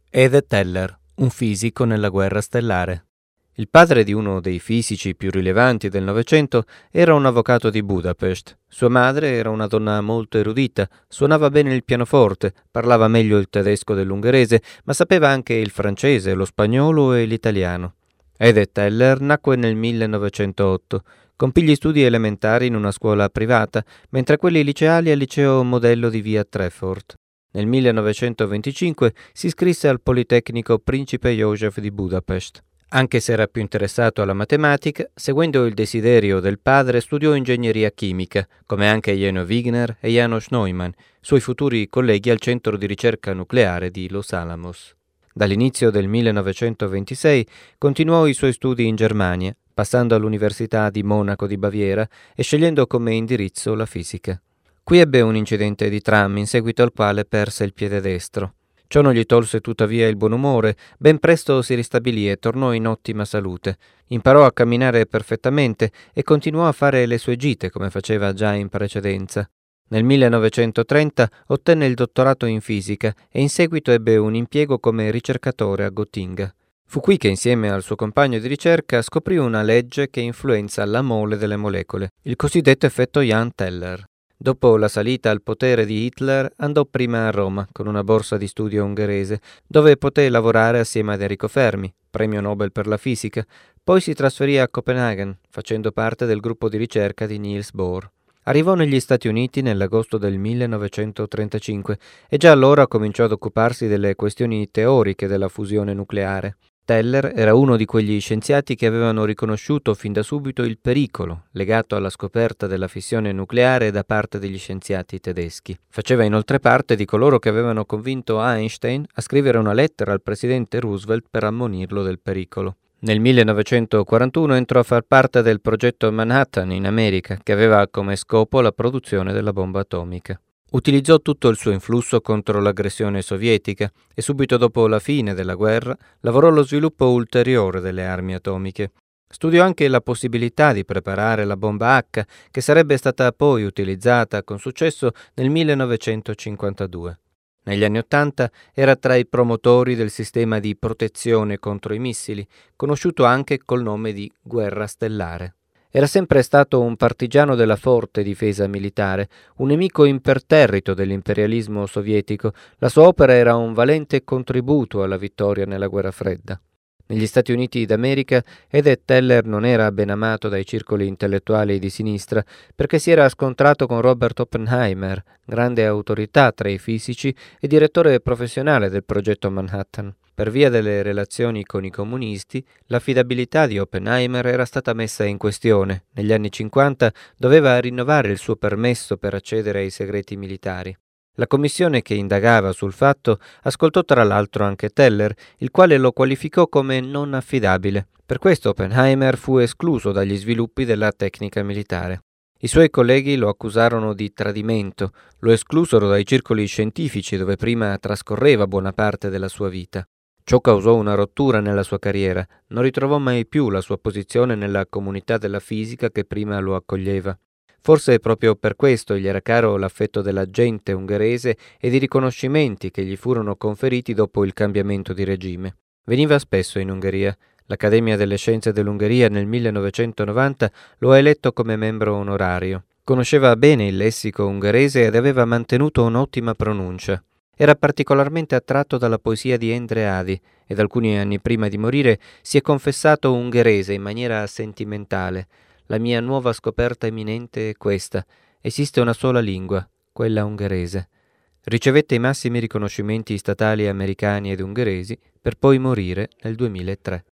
Ede Teller, un fisico nella guerra stellare. Il padre di uno dei fisici più rilevanti del Novecento era un avvocato di Budapest. Sua madre era una donna molto erudita, suonava bene il pianoforte, parlava meglio il tedesco dell'ungherese, ma sapeva anche il francese, lo spagnolo e l'italiano. Ede Teller nacque nel 1908. Compì gli studi elementari in una scuola privata, mentre quelli liceali al liceo modello di via Trefort. Nel 1925 si iscrisse al Politecnico Principe József di Budapest. Anche se era più interessato alla matematica, seguendo il desiderio del padre studiò ingegneria chimica, come anche Jeno Wigner e János Neumann, suoi futuri colleghi al centro di ricerca nucleare di Los Alamos. Dall'inizio del 1926 continuò i suoi studi in Germania, passando all'Università di Monaco di Baviera e scegliendo come indirizzo la fisica. Qui ebbe un incidente di tram in seguito al quale perse il piede destro. Ciò non gli tolse tuttavia il buon umore, ben presto si ristabilì e tornò in ottima salute. Imparò a camminare perfettamente e continuò a fare le sue gite come faceva già in precedenza. Nel 1930 ottenne il dottorato in fisica e in seguito ebbe un impiego come ricercatore a Gottinga. Fu qui che insieme al suo compagno di ricerca scoprì una legge che influenza la mole delle molecole, il cosiddetto effetto Jahn-Teller. Dopo la salita al potere di Hitler, andò prima a Roma con una borsa di studio ungherese, dove poté lavorare assieme ad Enrico Fermi, premio Nobel per la fisica. Poi si trasferì a Copenaghen, facendo parte del gruppo di ricerca di Niels Bohr. Arrivò negli Stati Uniti nell'agosto del 1935 e già allora cominciò ad occuparsi delle questioni teoriche della fusione nucleare. Teller era uno di quegli scienziati che avevano riconosciuto fin da subito il pericolo legato alla scoperta della fissione nucleare da parte degli scienziati tedeschi. Faceva inoltre parte di coloro che avevano convinto Einstein a scrivere una lettera al presidente Roosevelt per ammonirlo del pericolo. Nel 1941 entrò a far parte del progetto Manhattan in America, che aveva come scopo la produzione della bomba atomica. Utilizzò tutto il suo influsso contro l'aggressione sovietica e subito dopo la fine della guerra lavorò allo sviluppo ulteriore delle armi atomiche. Studiò anche la possibilità di preparare la bomba H, che sarebbe stata poi utilizzata con successo nel 1952. Negli anni Ottanta era tra i promotori del sistema di protezione contro i missili, conosciuto anche col nome di guerra stellare. Era sempre stato un partigiano della forte difesa militare, un nemico imperterrito dell'imperialismo sovietico. La sua opera era un valente contributo alla vittoria nella guerra fredda. Negli Stati Uniti d'America Ede Teller non era ben amato dai circoli intellettuali di sinistra perché si era scontrato con Robert Oppenheimer, grande autorità tra i fisici e direttore professionale del progetto Manhattan. Per via delle relazioni con i comunisti, l'affidabilità di Oppenheimer era stata messa in questione. Negli anni 50 doveva rinnovare il suo permesso per accedere ai segreti militari. La commissione che indagava sul fatto ascoltò tra l'altro anche Teller, il quale lo qualificò come non affidabile. Per questo Oppenheimer fu escluso dagli sviluppi della tecnica militare. I suoi colleghi lo accusarono di tradimento, lo esclusero dai circoli scientifici dove prima trascorreva buona parte della sua vita. Ciò causò una rottura nella sua carriera, non ritrovò mai più la sua posizione nella comunità della fisica che prima lo accoglieva. Forse proprio per questo gli era caro l'affetto della gente ungherese ed i riconoscimenti che gli furono conferiti dopo il cambiamento di regime. Veniva spesso in Ungheria. L'Accademia delle Scienze dell'Ungheria nel 1990 lo ha eletto come membro onorario. Conosceva bene il lessico ungherese ed aveva mantenuto un'ottima pronuncia. Era particolarmente attratto dalla poesia di Endre Ady ed alcuni anni prima di morire si è confessato ungherese in maniera sentimentale. La mia nuova scoperta imminente è questa. Esiste una sola lingua, quella ungherese. Ricevette i massimi riconoscimenti statali americani ed ungheresi per poi morire nel 2003.